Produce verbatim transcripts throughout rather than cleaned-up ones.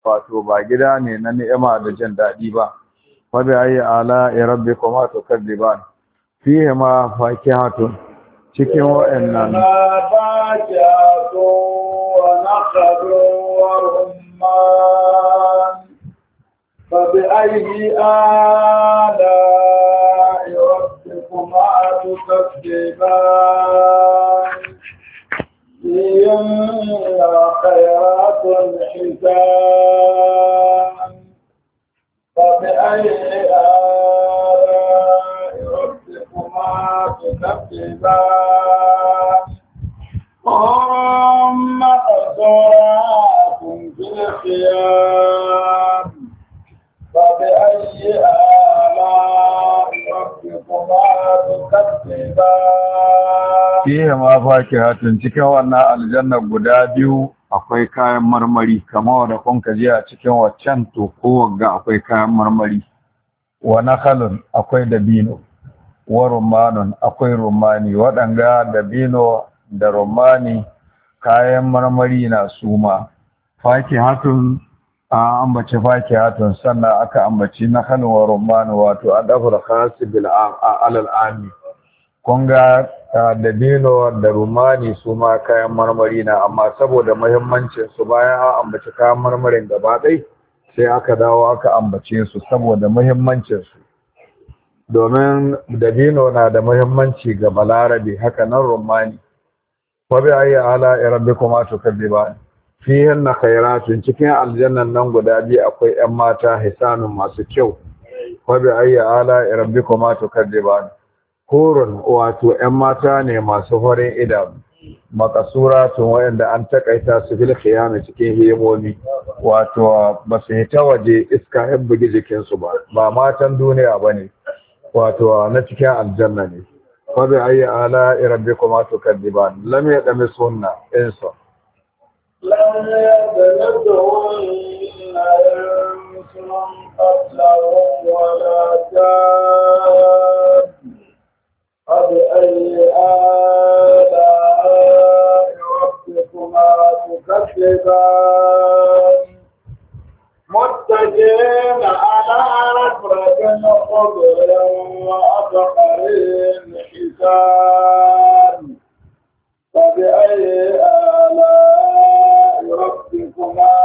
wato ba gida ne na ni'ima da jin daɗi ba fa bi ayi ala rabbikuma tukadziban fihi ma fakihatun cikin wa'annan فبأي آلاء ربكما تكذبان فيهن خيرات حسان فبأي آلاء ربكما تكذبان هم مقصورات في الخيام فبأي آلاء ربكما تكذبان فيها ما فاكهة cikin wannan aljanna guda biyu akwai kayan marmari kamar da kun kaje a cikin waccan to kowanne akwai kayan marmari wa nakhalun akwai dabino wa rummanun akwai rumani wadanga dabino da rumani kayan marmari na suma fakihatun a ambaci fakihatun sannan aka ambaci nakhalun wa rumman wato adafur khas bil alal ami kun ga dabino da rumani su ma kayan marmari na amma saboda muhimmancin su bayan an ambaci kayan marmarin gaba ɗai sai aka dawo aka ambace su saboda muhimmancin su domin dabino na da muhimmanci ga balarabe haka nan rumani wa bi ayi ala rabbikuma tukadiban fihin na khairatun cikin aljannan nan guda biyu akwai 'yan mata hisanun masu kyau wa bi ayi ala rabbikuma tukadiban hurun wato 'yan mata ne masu farin idanu makasuratun wayanda an takaita su fil khiyam cikin himomi wato ba su hita waje iska ya bugi jikin su ba ba matan duniya bane wato na cikin aljanna ne wa bi ayi ala rabbikuma tukadiban lam yadamisunna insa لم يبلغهن إنس قبلهم ولا جان فبأي آلاء ربكما تكذبان متكئين على رفرف خضر وأبقر حسان فبأي آلاء ربكما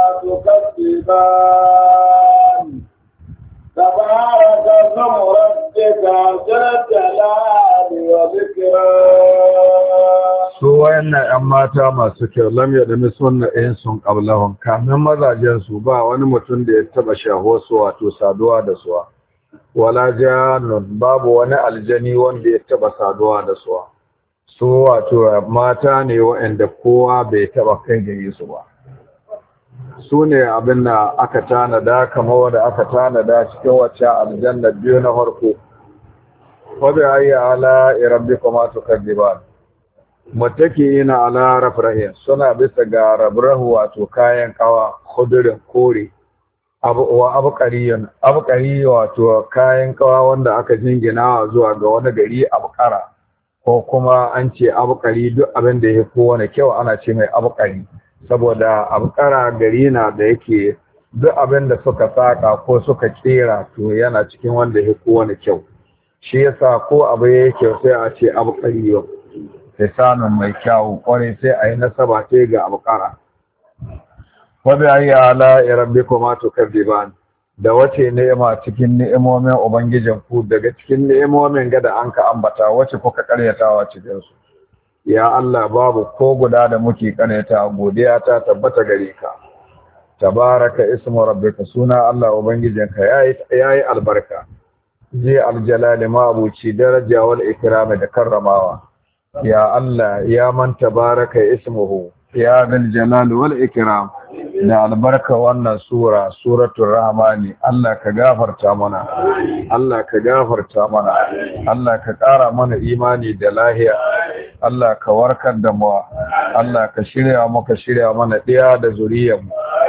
تكذبان تبارك اسم ربك ذو الجلال والإكرام su wayannan 'yan mata masu kyau lam yadami sunna in sun qablahum kamin mazajen su ba wani mutum da ya taba shaho su wato saduwa da su wala jannun babu wani aljani wanda ya taba saduwa da su su wato mata ne waɗanda kowa bai taba kai gare su ba su ne abin da aka tanada kamar wanda aka tanada cikin wacce aljanna biyu na farko wabi ayi ala rabbikuma tukadiban muttaki'ina ala rafrahin suna bisa ga rabrahu wato kayan kawa khudurin kore abu wa abqariyan abqari wato kayan kawa wanda aka jingina zuwa ga wani gari abqara ko kuma an ce abqari duk abin da yake kowane kyau ana ce mai abqari saboda abqara gari na da yake duk abin da suka saka ko suka kera to yana cikin wanda yake kowane kyau shi yasa ko abu yake sai a ce abqari yau lisanun mai kyau kware sai a yi nasaba ce ga abqara wa bi ayi ala rabbikuma tukadiban da wace ni'ima cikin ni'imomin ubangijin ku daga cikin ni'imomin ga da anka ambata wace kuka karyatawa cikin su ya Allah babu ko guda da muke karyata godiya ta tabbata gare ka tabaraka ismu rabbika suna Allah ubangijinka yayi yayi albarka ji aljalali ma abuci daraja wal ikram da karramawa ya Allah ya man tabaraka ismuhu ya dal jalal wal ikram da albarka wannan sura suratul rahmani Allah ka gafarta mana Allah ka gafarta mana Allah ka ƙara mana imani da lahiya Allah ka warkar da mu Allah ka shirya muka shirya mana ɗiya da zuriyar mu